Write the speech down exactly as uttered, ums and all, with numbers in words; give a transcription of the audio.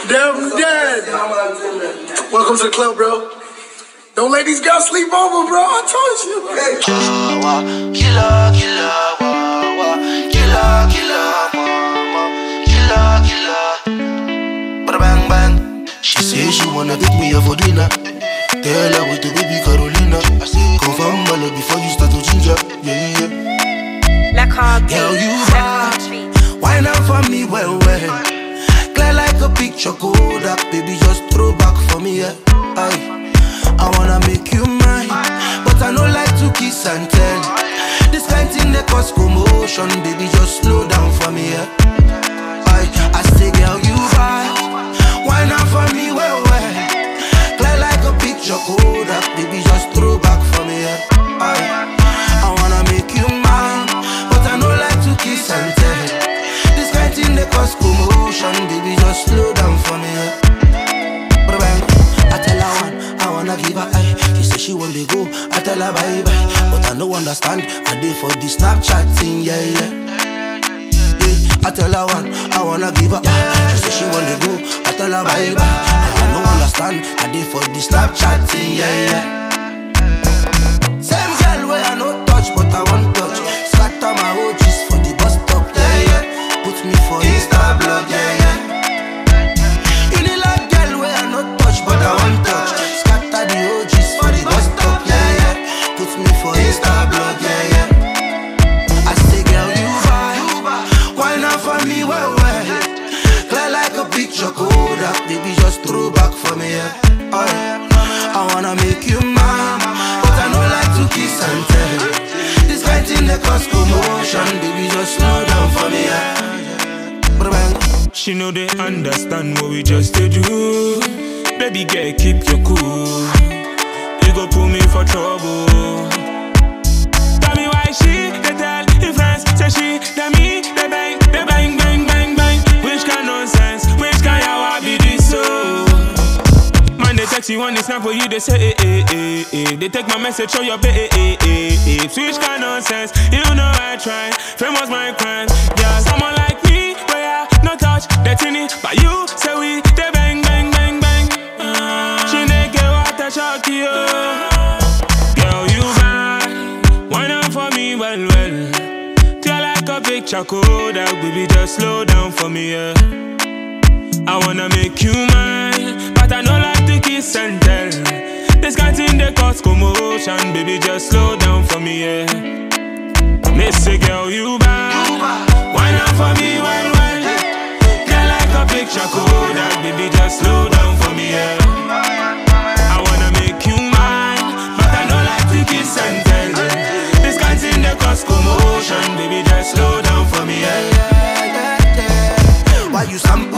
Damn dead. Welcome to the club, bro. Don't let these girls sleep over, bro. I told you. Hey. Killer, killer, wah, wah. Killer, killer, wah, wah. Killer, killer. Bada bang bang. She say she wanna take me out for dinner. Tell her with the baby Carolina. Confirm my love before you start to ginger. Yeah, yeah. Like girl, you bad. Wine up for me, well, well. Clear like a picture, Kodak. Baby, just throw back for me, yeah. Aye. I wanna make you mine, but I don't like to kiss and tell. This kind thing that cause commotion. Baby, just slow down for me, yeah. Aye. I say, girl, you bad. Wine up for me, well, well. Clear like a picture, Kodak. Baby, just throw back for me, yeah. Aye. I wanna make you mine, but I don't like to kiss and tell. This kind thing that cause commotion. Baby, just slow down for me, yeah. I tell her one, I wanna give her eye. She say she want to go, I tell her bye bye. But I don't understand, I did for the Snapchat thing, yeah, yeah, yeah. I tell her one, I wanna give her eye. She say she want to go, I tell her bye bye. I don't understand, I did for the Snapchat thing, yeah, yeah. Same girl where I no touch, but I want touch. Scatter my O Gs for the bus stop, yeah, yeah. Put me for Insta blog, yeah, yeah. But I want touch, scatter the O Gs for the bus stop, yeah, yeah. Put me for Insta blog, yeah, yeah. I say, girl, you bad. Why not for me, well, well. Clear like a picture, Kodak. Baby, just throw back for me, yeah. Oh, yeah. I wanna make you mine, but I don't like to kiss and tell. This kind thing that cause commotion. Baby, just slow down for me, yeah. She know they understand what we just did do. Baby girl, keep your cool. You go pull me for trouble. Tell me why she, they tell her friends, say she, they me, they bang, they bang, bang, bang, bang. Which kind nonsense, which kind yawa be this so? Man, they text you on the snap for you, they say, eh, eh, eh, eh. They take my message, show your bae, eh, eh, eh, eh. Which kind nonsense, you know I try. Famous my crimes, yeah. Someone like me, where I no touch, that's in it. But you, say we, they bang, bang, bang, bang. Shock you, girl, you bad. Why not for me, well, well. Feel like a picture, Kodak. Baby, just slow down for me, yeah. I wanna make you mine, but I don't like to kiss and tell. This kind of thing that cause commotion. Baby, just slow down for me, yeah. Missy girl, you bad. Why not for me, well, well. Feel like a picture, Kodak. Baby, just slow down for me, yeah. Kiss and tell. This kind of thing that cause commotion. Baby, just slow down for me, yeah, yeah, yeah, yeah. Why you sample